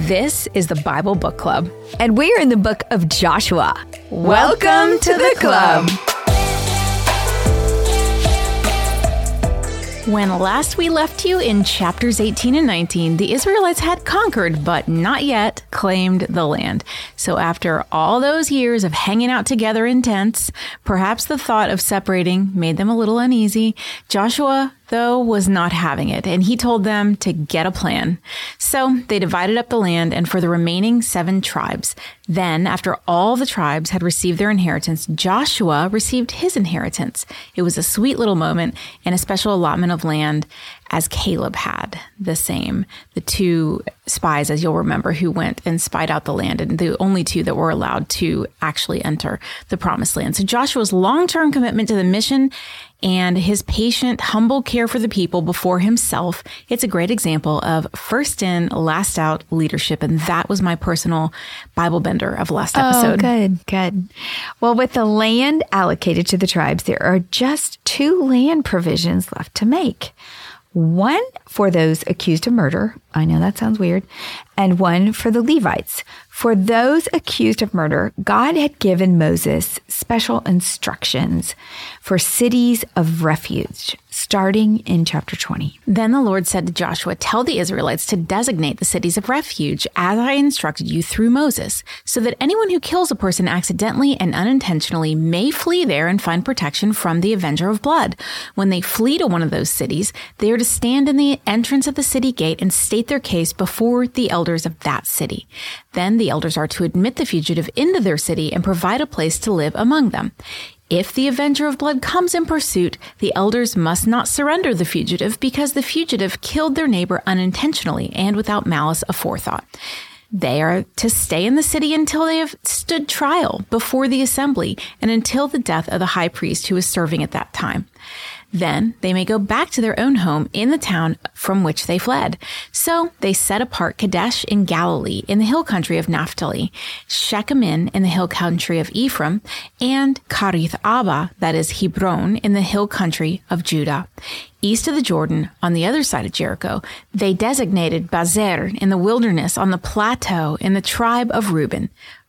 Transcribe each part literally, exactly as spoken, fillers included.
This is the Bible Book Club. And we're in the book of Joshua. Welcome to the club. When last we left you in chapters eighteen and nineteen, the Israelites had conquered, but not yet claimed the land. So after all those years of hanging out together in tents, perhaps the thought of separating made them a little uneasy. Joshua, though, was not having it, and he told them to get a plan. So they divided up the land and for the remaining seven tribes. Then, after all the tribes had received their inheritance, Joshua received his inheritance. It was a sweet little moment and a special allotment of land as Caleb had the same. The two spies, as you'll remember, who went and spied out the land, and the only two that were allowed to actually enter the promised land. So Joshua's long-term commitment to the mission and his patient, humble care for the people before himself, it's a great example of first in, last out leadership. And that was my personal Bible bender of last episode. Oh, good, good. Well, with the land allocated to the tribes, there are just two land provisions left to make. One for those accused of murder. I know that sounds weird. And one for the Levites. For those accused of murder, God had given Moses special instructions for cities of refuge, starting in chapter twenty. Then the Lord said to Joshua, "Tell the Israelites to designate the cities of refuge as I instructed you through Moses, so that anyone who kills a person accidentally and unintentionally may flee there and find protection from the avenger of blood. When they flee to one of those cities, they are to stand in the entrance of the city gate and state their case before the elders of that city. Then the elders are to admit the fugitive into their city and provide a place to live among them. If the avenger of blood comes in pursuit, the elders must not surrender the fugitive because the fugitive killed their neighbor unintentionally and without malice aforethought. They are to stay in the city until they have stood trial before the assembly and until the death of the high priest who is serving at that time. Then they may go back to their own home in the town from which they fled." So they set apart Kadesh in Galilee in the hill country of Naphtali, Shechem in the hill country of Ephraim, and Karith Abba, that is Hebron, in the hill country of Judah. East of the Jordan, on the other side of Jericho, they designated Bazer in the wilderness on the plateau in the tribe of Reuben,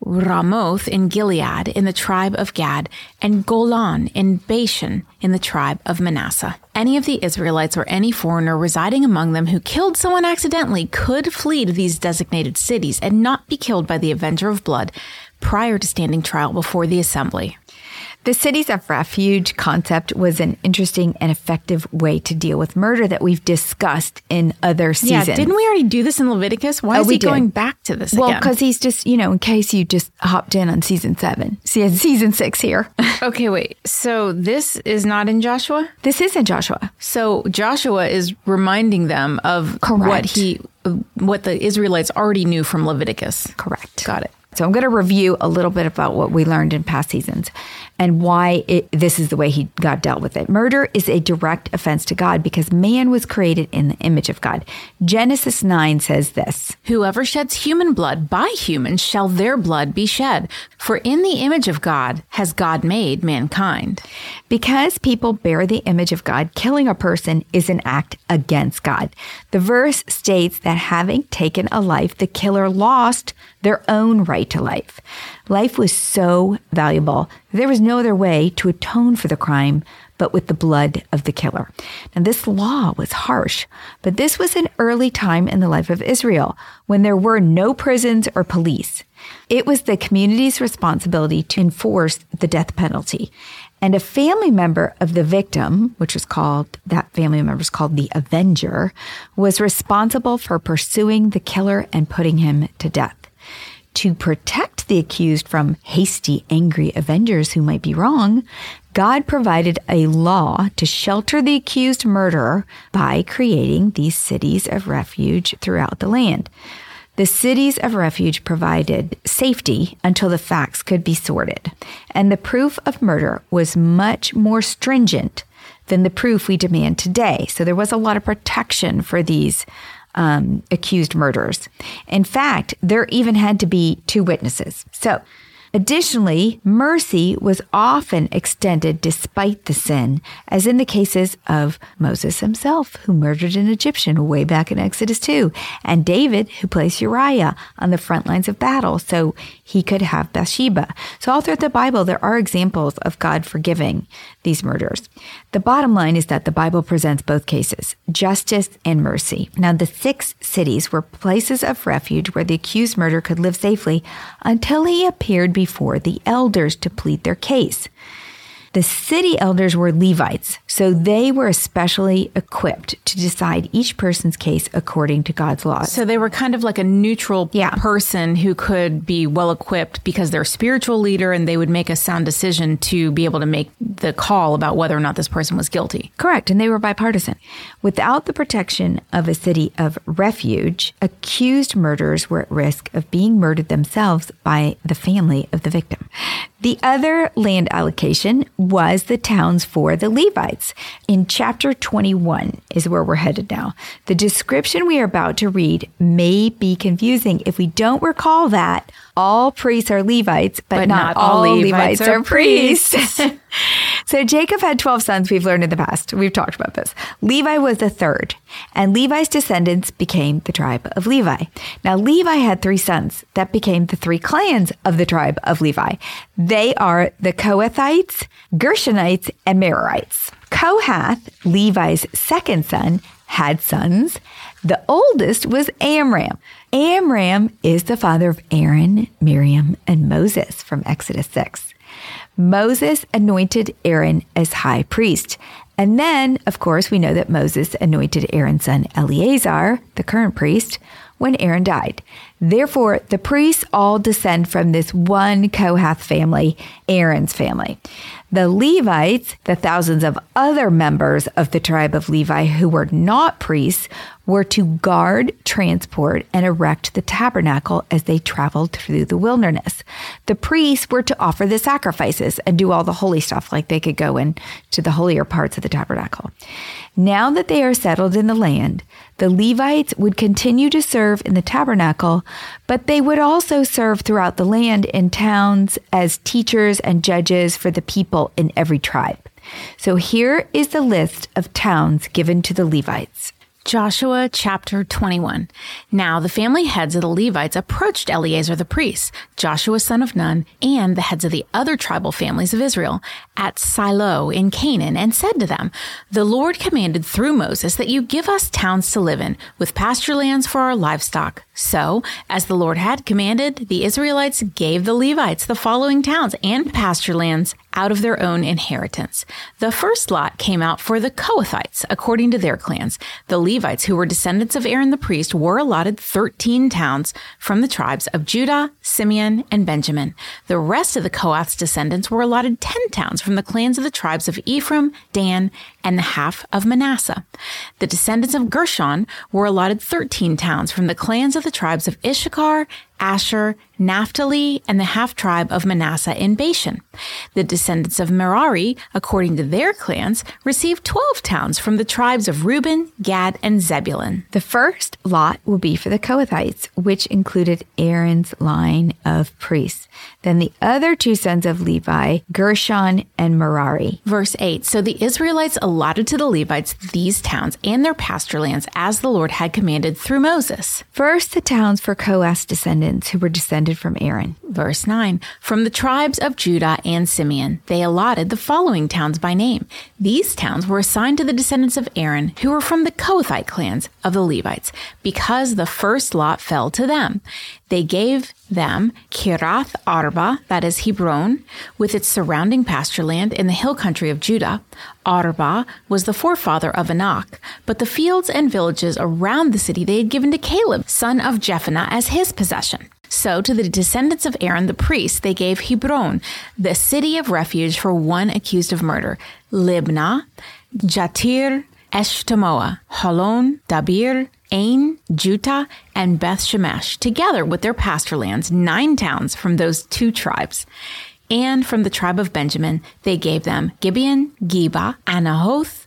Ramoth in Gilead in the tribe of Gad, and Golan in Bashan in the tribe of Manasseh. Any of the Israelites or any foreigner residing among them who killed someone accidentally could flee to these designated cities and not be killed by the avenger of blood prior to standing trial before the assembly. The cities of refuge concept was an interesting and effective way to deal with murder that we've discussed in other seasons. Yeah, didn't we already do this in Leviticus? Why oh, is he did. going back to this well, again? Well, because he's just, you know, in case you just hopped in on season seven. See, season six here. Okay, wait. So this is not in Joshua? This is in Joshua. So Joshua is reminding them of Correct. what he, what the Israelites already knew from Leviticus. Correct. Got it. So I'm going to review a little bit about what we learned in past seasons and why it, this is the way he God dealt with it. Murder is a direct offense to God because man was created in the image of God. Genesis nine says this: "Whoever sheds human blood, by humans shall their blood be shed. For in the image of God has God made mankind." Because people bear the image of God, killing a person is an act against God. The verse states that having taken a life, the killer lost their own right to life. Life was so valuable, there was no other way to atone for the crime but with the blood of the killer. Now, this law was harsh, but this was an early time in the life of Israel when there were no prisons or police. It was the community's responsibility to enforce the death penalty. And a family member of the victim, which was called, that family member is called the avenger, was responsible for pursuing the killer and putting him to death. To protect the accused from hasty, angry avengers who might be wrong, God provided a law to shelter the accused murderer by creating these cities of refuge throughout the land. The cities of refuge provided safety until the facts could be sorted, and the proof of murder was much more stringent than the proof we demand today. So there was a lot of protection for these um, accused murderers. In fact, there even had to be two witnesses. So Additionally, mercy was often extended despite the sin, as in the cases of Moses himself, who murdered an Egyptian way back in Exodus two, and David, who placed Uriah on the front lines of battle so he could have Bathsheba. So all throughout the Bible, there are examples of God forgiving these murders. The bottom line is that the Bible presents both cases, justice and mercy. Now, the six cities were places of refuge where the accused murderer could live safely until he appeared before the elders to plead their case. The city elders were Levites, so they were especially equipped to decide each person's case according to God's laws. So they were kind of like a neutral yeah. person who could be well equipped because they're a spiritual leader, and they would make a sound decision to be able to make the call about whether or not this person was guilty. Correct, and they were bipartisan. Without the protection of a city of refuge, accused murderers were at risk of being murdered themselves by the family of the victim. The other land allocation was the towns for the Levites. In chapter twenty-one is where we're headed now. The description we are about to read may be confusing if we don't recall that all priests are Levites, but, but not, not all Levites, Levites are, are priests. priests. So Jacob had twelve sons, we've learned in the past. We've talked about this. Levi was the third, and Levi's descendants became the tribe of Levi. Now, Levi had three sons that became the three clans of the tribe of Levi. They are the Kohathites, Gershonites, and Merarites. Kohath, Levi's second son, had sons. The oldest was Amram. Amram is the father of Aaron, Miriam, and Moses from Exodus six. Moses anointed Aaron as high priest. And then, of course, we know that Moses anointed Aaron's son Eleazar, the current priest, when Aaron died. Therefore, the priests all descend from this one Kohath family, Aaron's family. The Levites, the thousands of other members of the tribe of Levi who were not priests, were to guard, transport, and erect the tabernacle as they traveled through the wilderness. The priests were to offer the sacrifices and do all the holy stuff, like they could go into the holier parts of the tabernacle. Now that they are settled in the land, the Levites would continue to serve in the tabernacle, but they would also serve throughout the land in towns as teachers and judges for the people in every tribe. So here is the list of towns given to the Levites. Joshua chapter twenty-one. Now the family heads of the Levites approached Eleazar the priest, Joshua son of Nun, and the heads of the other tribal families of Israel at Shiloh in Canaan, and said to them, "The Lord commanded through Moses that you give us towns to live in, with pasture lands for our livestock." So, as the Lord had commanded, the Israelites gave the Levites the following towns and pasture lands out of their own inheritance. The first lot came out for the Kohathites, according to their clans. The Levites, who were descendants of Aaron the priest, were allotted thirteen towns from the tribes of Judah, Simeon, and Benjamin. The rest of the Kohath's descendants were allotted ten towns from the clans of the tribes of Ephraim, Dan, and the half of Manasseh. The descendants of Gershon were allotted thirteen towns from the clans of the tribes of Issachar, Asher, Naphtali, and the half-tribe of Manasseh in Bashan. The descendants of Merari, according to their clans, received twelve towns from the tribes of Reuben, Gad, and Zebulun. The first lot will be for the Kohathites, which included Aaron's line of priests. Then the other two sons of Levi, Gershon and Merari. Verse eight, so the Israelites allotted to the Levites these towns and their pasture lands as the Lord had commanded through Moses. First, the towns for Kohath's descendants who were descended from Aaron. Verse nine, from the tribes of Judah and Simeon, they allotted the following towns by name. These towns were assigned to the descendants of Aaron, who were from the Kohathite clans of the Levites, because the first lot fell to them. They gave them Kirath Arba, that is Hebron, with its surrounding pasture land in the hill country of Judah. Arba was the forefather of Anak, but the fields and villages around the city they had given to Caleb, son of Jephunneh, as his possession. So to the descendants of Aaron the priest, they gave Hebron, the city of refuge for one accused of murder, Libnah, Jatir, Eshtemoa, Holon, Dabir, Ain, Juttah, and Beth Shemesh, together with their pasture lands, nine towns from those two tribes. And from the tribe of Benjamin, they gave them Gibeon, Geba, Anahoth,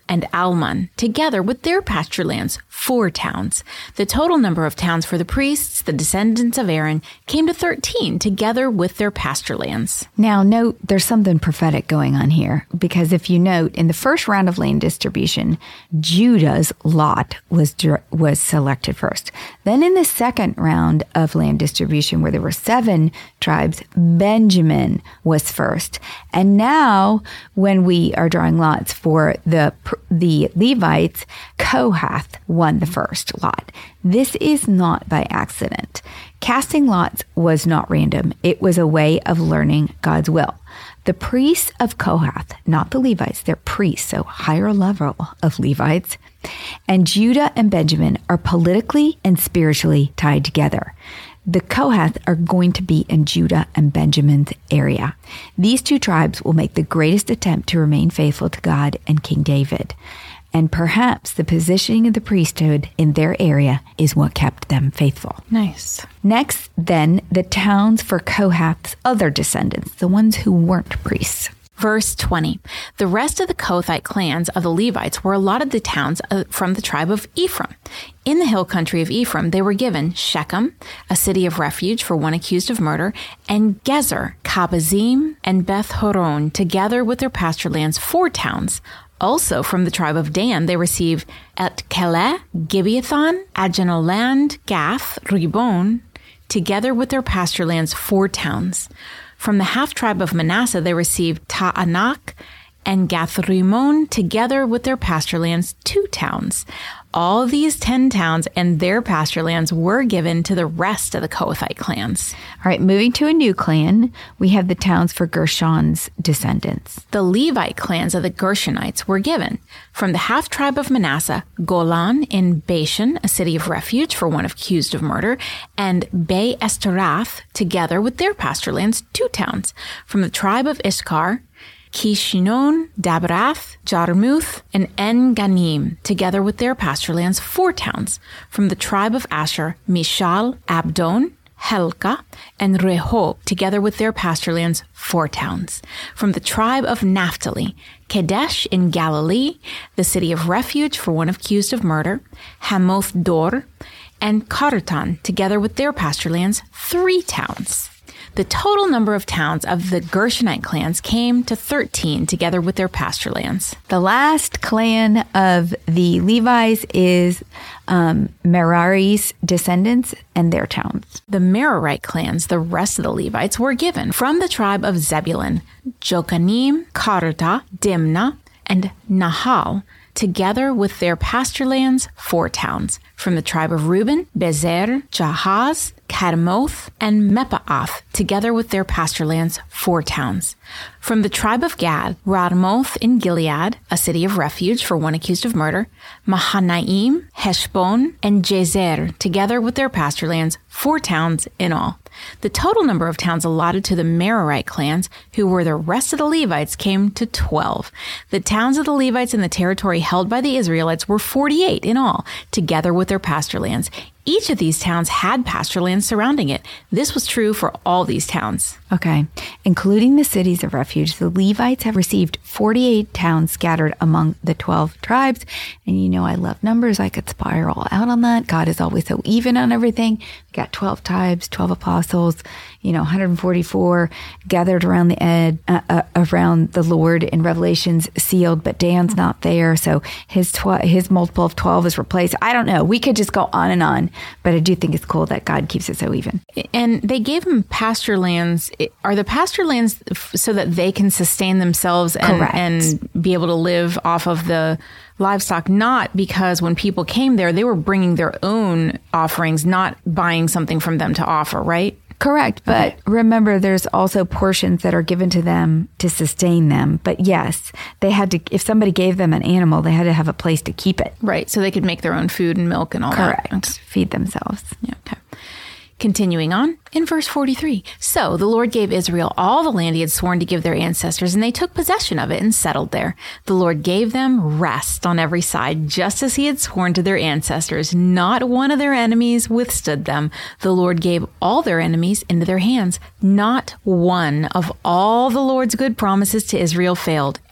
and Alman, together with their pasture lands, four towns. The total number of towns for the priests, the descendants of Aaron, came to thirteen, together with their pasture lands. Now, note there's something prophetic going on here, because if you note, in the first round of land distribution, Judah's lot was was selected first. Then in the second round of land distribution, where there were seven tribes, Benjamin was first. And now, when we are drawing lots for the the Levites, Kohath won the first lot. This is not by accident. Casting lots was not random. It was a way of learning God's will. The priests of Kohath, not the Levites, they're priests, so higher level of Levites, and Judah and Benjamin are politically and spiritually tied together. The Kohath are going to be in Judah and Benjamin's area. These two tribes will make the greatest attempt to remain faithful to God and King David. And perhaps the positioning of the priesthood in their area is what kept them faithful. Nice. Next, then, the towns for Kohath's other descendants, the ones who weren't priests. Verse twenty. The rest of the Kohathite clans of the Levites were allotted the towns from the tribe of Ephraim. In the hill country of Ephraim, they were given Shechem, a city of refuge for one accused of murder, and Gezer, Kabazim, and Beth Horon, together with their pasture lands, four towns. Also from the tribe of Dan, they received Et Keleh, Gibeathon, Ajanoland, Gath, Ribon, together with their pasture lands, four towns. From the half-tribe of Manasseh, they received Ta'anak and Gath-Rimmon, together with their pasture lands, two towns. All of these ten towns and their pasture lands were given to the rest of the Kohathite clans. All right, moving to a new clan, we have the towns for Gershon's descendants. The Levite clans of the Gershonites were given from the half-tribe of Manasseh, Golan in Bashan, a city of refuge for one accused of murder, and Be-Esterath, together with their pasture lands, two towns. From the tribe of Issachar, Kishinon, Dabrath, Jarmuth, and En-Ganim, together with their pasture lands, four towns. From the tribe of Asher, Mishal, Abdon, Helka, and Rehob, together with their pasture lands, four towns. From the tribe of Naphtali, Kadesh in Galilee, the city of refuge for one accused of murder, Hamoth Dor, and Kartan, together with their pasture lands, three towns. The total number of towns of the Gershonite clans came to thirteen, together with their pasture lands. The last clan of the Levites is um, Merari's descendants and their towns. The Merarite clans, the rest of the Levites, were given from the tribe of Zebulun, Jokanim, Karta, Dimna, and Nahal, together with their pasture lands, four towns. From the tribe of Reuben, Bezer, Jahaz, Kadmoth, and Mepaath, together with their pasture lands, four towns. From the tribe of Gad, Ramoth in Gilead, a city of refuge for one accused of murder, Mahanaim, Heshbon, and Jazer, together with their pasture lands, four towns in all. The total number of towns allotted to the Merarite clans, who were the rest of the Levites, came to twelve. The towns of the Levites in the territory held by the Israelites were forty-eight in all, together with their pasture lands. Each of these towns had pasture lands surrounding it. This was true for all these towns. Okay. Including the cities of refuge, the Levites have received forty-eight towns scattered among the twelve tribes. And you know, I love numbers. I could spiral out on that. God is always so even on everything. We got twelve tribes, twelve apostles, you know, one hundred forty-four gathered around the ed, uh, uh, around the Lord in Revelations, sealed, but Dan's not there. So his tw- his multiple of twelve is replaced. I don't know. We could just go on and on. But I do think it's cool that God keeps it so even. And they gave them pasture lands. Are the pasture lands so that they can sustain themselves and, and be able to live off of the livestock? Not because when people came there, they were bringing their own offerings, not buying something from them to offer, right? Correct. But okay. Remember, there's also portions that are given to them to sustain them. But yes, they had to, if somebody gave them an animal, they had to have a place to keep it. Right. So they could make their own food and milk and all Correct. that. Correct. Feed themselves. Yeah. Okay. Continuing on, in verse forty-three, so the Lord gave Israel all the land he had sworn to give their ancestors, and they took possession of it and settled there. The Lord gave them rest on every side, just as he had sworn to their ancestors. Not one of their enemies withstood them. The Lord gave all their enemies into their hands. Not one of all the Lord's good promises to Israel failed.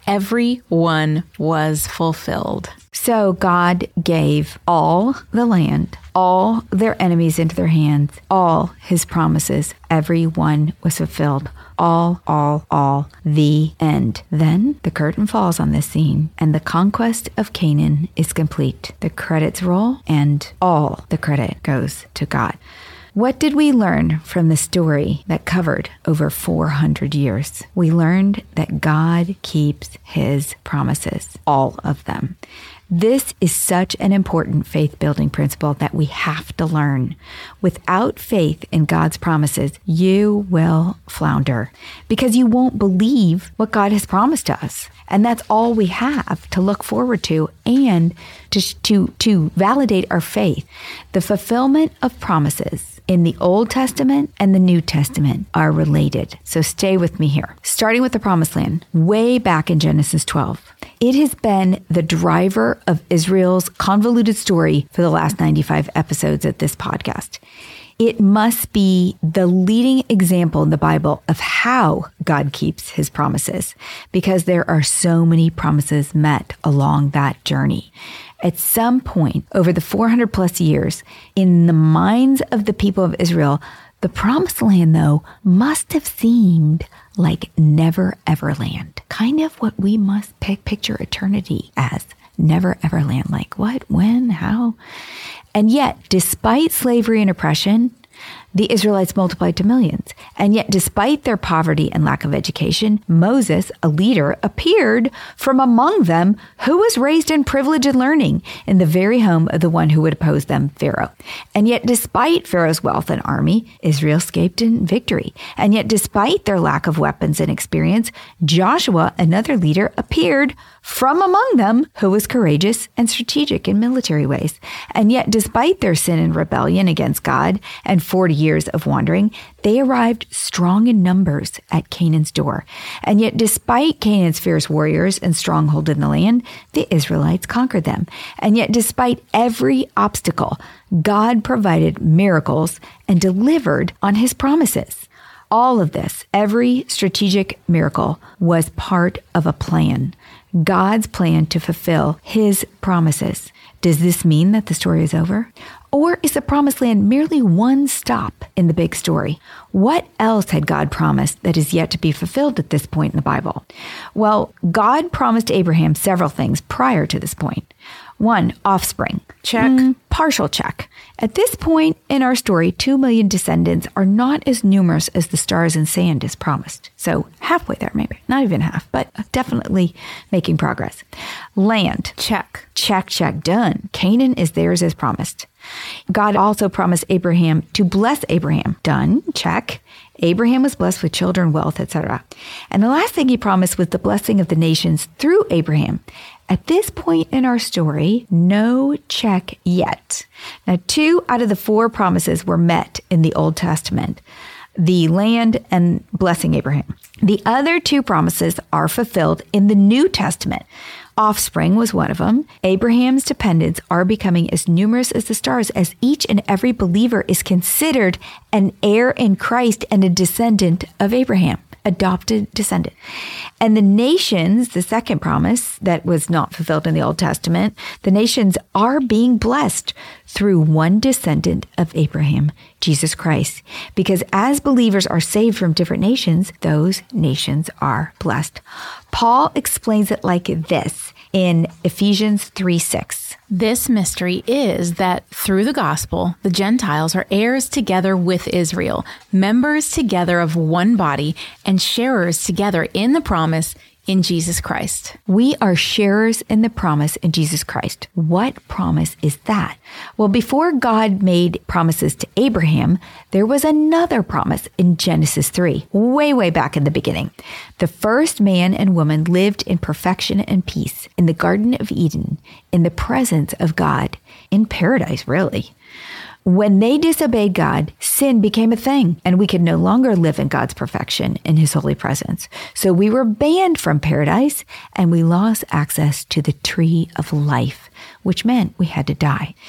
every one was fulfilled. So God gave all the land, all their enemies into their hands, all his promises. Every one was fulfilled. All, all, all, the end. Then the curtain falls on this scene and the conquest of Canaan is complete. The credits roll and all the credit goes to God. What did we learn from the story that covered over four hundred years? We learned that God keeps his promises, all of them. This is such an important faith-building principle that we have to learn. Without faith in God's promises, you will flounder because you won't believe what God has promised to us. And that's all we have to look forward to and to, to, to validate our faith. The fulfillment of promises in the Old Testament and the New Testament are related. So stay with me here. Starting with the Promised Land, way back in Genesis twelve. It has been the driver of Israel's convoluted story for the last ninety-five episodes of this podcast. It must be the leading example in the Bible of how God keeps his promises, because there are so many promises met along that journey. At some point over the four hundred plus years, in the minds of the people of Israel, the Promised Land, though, must have seemed like never ever land. Kind of what we must pick, picture eternity as. Never ever land. Like what, when, how? And yet, despite slavery and oppression, the Israelites multiplied to millions. And yet, despite their poverty and lack of education, Moses, a leader, appeared from among them who was raised in privilege and learning in the very home of the one who would oppose them, Pharaoh. And yet, despite Pharaoh's wealth and army, Israel escaped in victory. And yet, despite their lack of weapons and experience, Joshua, another leader, appeared from among them who was courageous and strategic in military ways. And yet, despite their sin and rebellion against God and forty years of wandering, they arrived strong in numbers at Canaan's door. And yet, despite Canaan's fierce warriors and stronghold in the land, the Israelites conquered them. And yet, despite every obstacle, God provided miracles and delivered on his promises. All of this, every strategic miracle, was part of a plan. God's plan to fulfill his promises. Does this mean that the story is over? Or is the Promised Land merely one stop in the big story? What else had God promised that is yet to be fulfilled at this point in the Bible? Well, God promised Abraham several things prior to this point. One, offspring. Check. Mm, partial check. At this point in our story, two million descendants are not as numerous as the stars and sand is promised. So halfway there, maybe. Not even half, but definitely making progress. Land. Check. Check, check, done. Canaan is theirs as promised. God also promised Abraham to bless Abraham. Done. Check. Abraham was blessed with children, wealth, et cetera. And the last thing he promised was the blessing of the nations through Abraham. At this point in our story, no check yet. Now, two out of the four promises were met in the Old Testament, the land and blessing Abraham. The other two promises are fulfilled in the New Testament. Offspring was one of them. Abraham's dependents are becoming as numerous as the stars, as each and every believer is considered an heir in Christ and a descendant of Abraham. Adopted descendant. And the nations, the second promise that was not fulfilled in the Old Testament, the nations are being blessed through one descendant of Abraham, Jesus Christ. Because as believers are saved from different nations, those nations are blessed. Paul explains it like this in Ephesians three six. This mystery is that through the gospel, the Gentiles are heirs together with Israel, members together of one body, and sharers together in the promise in Jesus Christ. We are sharers in the promise in Jesus Christ. What promise is that? Well, before God made promises to Abraham, there was another promise in Genesis three, way, way back in the beginning. The first man and woman lived in perfection and peace in the Garden of Eden, in the presence of God, in paradise, really. When they disobeyed God, sin became a thing, and we could no longer live in God's perfection in his holy presence. So we were banned from paradise, and we lost access to the tree of life, which meant we had to die.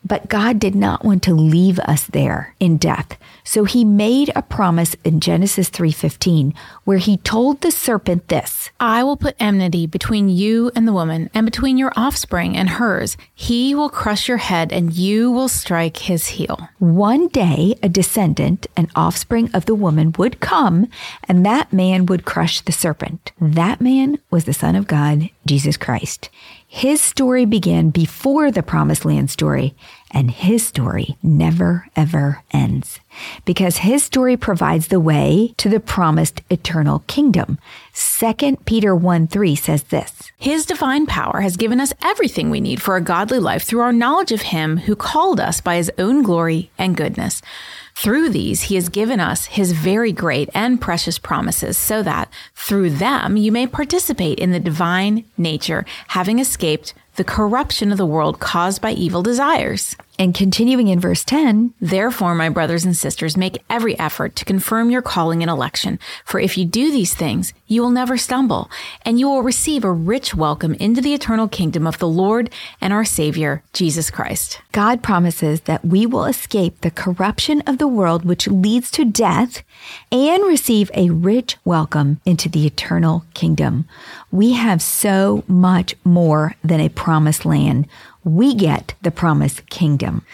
But God did not want to leave us there in death. So he made a promise in Genesis three fifteen where he told the serpent this, I will put enmity between you and the woman, and between your offspring and hers. He will crush your head, and you will strike his heel. One day, a descendant, an offspring of the woman, would come, and that man would crush the serpent. That man was the Son of God, Jesus Christ. His story began before the Promised Land story, and his story never, ever ends. Because his story provides the way to the promised eternal kingdom. Second Peter one three says this, His divine power has given us everything we need for a godly life through our knowledge of him who called us by his own glory and goodness. Through these, he has given us his very great and precious promises so that through them you may participate in the divine nature, having escaped the corruption of the world caused by evil desires. And continuing in verse ten, Therefore, my brothers and sisters, make every effort to confirm your calling and election. For if you do these things, you will never stumble, and you will receive a rich welcome into the eternal kingdom of the Lord and our Savior, Jesus Christ. God promises that we will escape the corruption of the world which leads to death and receive a rich welcome into the eternal kingdom. We have so much more than a promised land. We get the promised kingdom.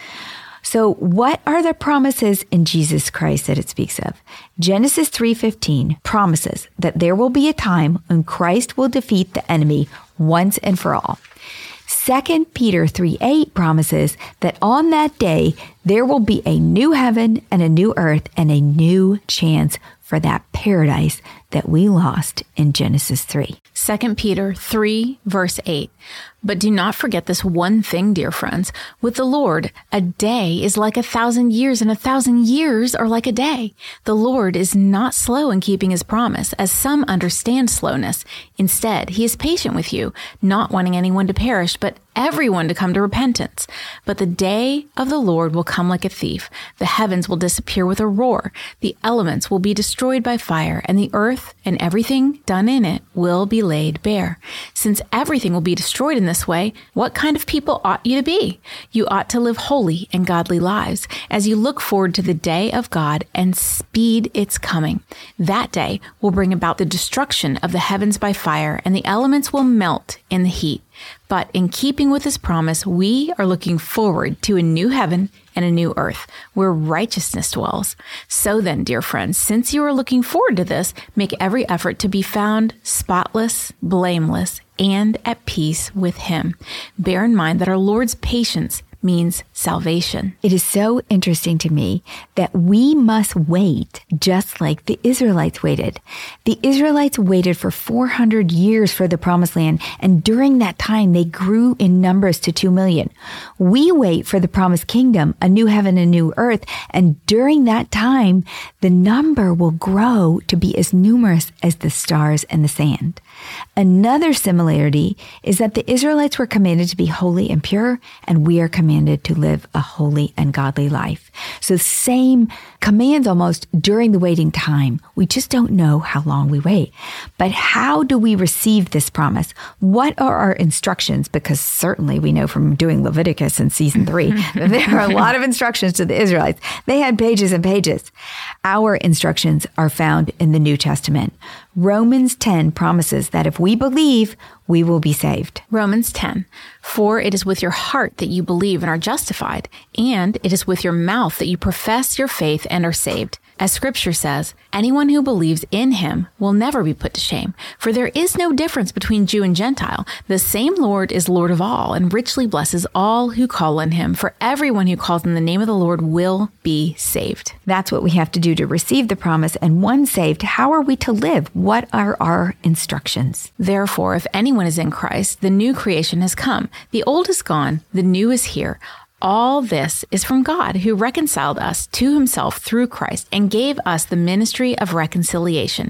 So what are the promises in Jesus Christ that it speaks of? Genesis three fifteen promises that there will be a time when Christ will defeat the enemy once and for all. Second Peter three eight promises that on that day, there will be a new heaven and a new earth and a new chance for that paradise that we lost in Genesis three. Second Peter three, verse eight. But do not forget this one thing, dear friends. With the Lord, a day is like a thousand years, and a thousand years are like a day. The Lord is not slow in keeping his promise, as some understand slowness. Instead, he is patient with you, not wanting anyone to perish, but everyone to come to repentance. But the day of the Lord will come like a thief. The heavens will disappear with a roar. The elements will be destroyed by fire, and the earth and everything done in it will be laid bare. Since everything will be destroyed in this way, what kind of people ought you to be? You ought to live holy and godly lives as you look forward to the day of God and speed its coming. That day will bring about the destruction of the heavens by fire, and the elements will melt in the heat. But in keeping with his promise, we are looking forward to a new heaven and a new earth where righteousness dwells. So then, dear friends, since you are looking forward to this, make every effort to be found spotless, blameless, and at peace with him. Bear in mind that our Lord's patience means salvation. It is so interesting to me that we must wait just like the Israelites waited. The Israelites waited for four hundred years for the promised land, and during that time they grew in numbers to two million. We wait for the promised kingdom, a new heaven and new earth, and during that time the number will grow to be as numerous as the stars and the sand. Another similarity is that the Israelites were commanded to be holy and pure, and we are commanded to live a holy and godly life. So same commands almost during the waiting time. We just don't know how long we wait. But how do we receive this promise? What are our instructions? Because certainly we know from doing Leviticus in season three, that there are a lot of instructions to the Israelites. They had pages and pages. Our instructions are found in the New Testament. Romans ten promises that if we believe, we will be saved. Romans ten, for it is with your heart that you believe and are justified, and it is with your mouth that you profess your faith and are saved. As Scripture says, anyone who believes in him will never be put to shame, for there is no difference between Jew and Gentile. The same Lord is Lord of all, and richly blesses all who call on him, for everyone who calls in the name of the Lord will be saved. That's what we have to do to receive the promise, and once saved, how are we to live? What are our instructions? Therefore, if anyone is in Christ, the new creation has come. The old is gone, the new is here. All this is from God, who reconciled us to himself through Christ and gave us the ministry of reconciliation.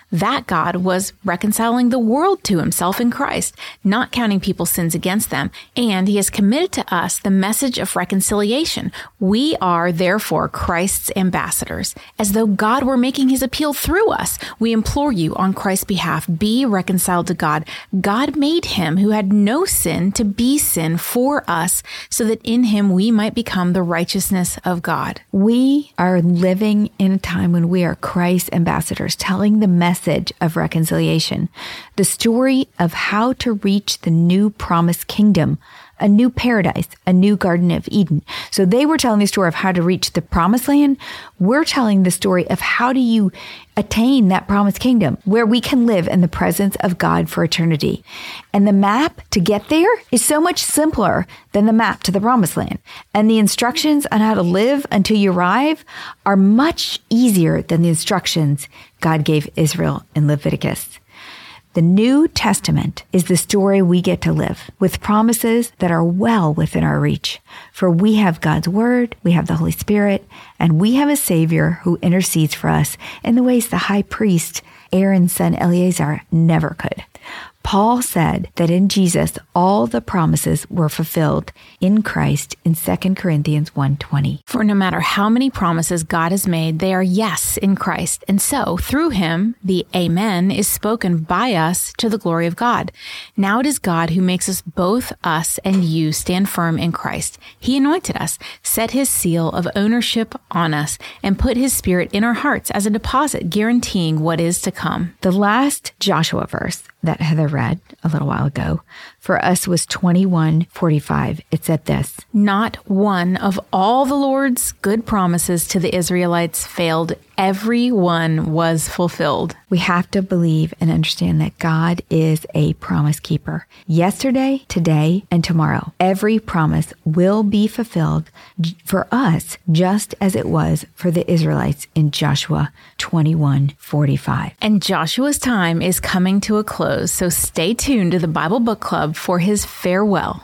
That God was reconciling the world to himself in Christ, not counting people's sins against them, and he has committed to us the message of reconciliation. We are, therefore, Christ's ambassadors. As though God were making his appeal through us, we implore you on Christ's behalf, be reconciled to God. God made him who had no sin to be sin for us, so that in him we might become the righteousness of God. We are living in a time when we are Christ's ambassadors, telling the message of reconciliation, the story of how to reach the new promised kingdom, a new paradise, a new Garden of Eden. So they were telling the story of how to reach the promised land. We're telling the story of how do you attain that promised kingdom where we can live in the presence of God for eternity. And the map to get there is so much simpler than the map to the promised land. And the instructions on how to live until you arrive are much easier than the instructions God gave Israel in Leviticus. The New Testament is the story we get to live with promises that are well within our reach. For we have God's Word, we have the Holy Spirit, and we have a Savior who intercedes for us in the ways the high priest, Aaron's son Eleazar, never could. Paul said that in Jesus, all the promises were fulfilled in Christ in Second Corinthians one twenty. For no matter how many promises God has made, they are yes in Christ. And so, through him, the Amen is spoken by us to the glory of God. Now it is God who makes us, both us and you, stand firm in Christ. He anointed us, set his seal of ownership on us, and put his Spirit in our hearts as a deposit, guaranteeing what is to come. The last Joshua verse that Heather read a little while ago for us was twenty-one forty-five. It said this: Not one of all the Lord's good promises to the Israelites failed. Every one was fulfilled. We have to believe and understand that God is a promise keeper. Yesterday, today, and tomorrow, every promise will be fulfilled for us, just as it was for the Israelites in Joshua twenty-one forty-five. And Joshua's time is coming to a close, so stay tuned to the Bible Book Club for his farewell.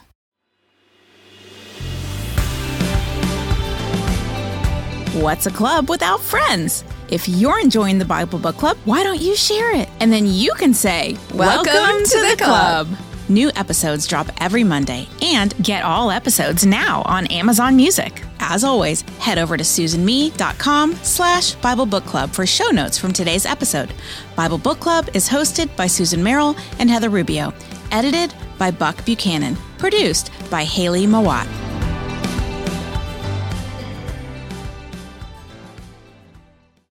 What's a club without friends? If you're enjoying the Bible Book Club, why don't you share it? And then you can say, Welcome, Welcome to, to the club. club. New episodes drop every Monday, and get all episodes now on Amazon Music. As always, head over to susanme.com slash Bible Book Club for show notes from today's episode. Bible Book Club is hosted by Susan Merrill and Heather Rubio. Edited by Buck Buchanan. Produced by Haley Mawat.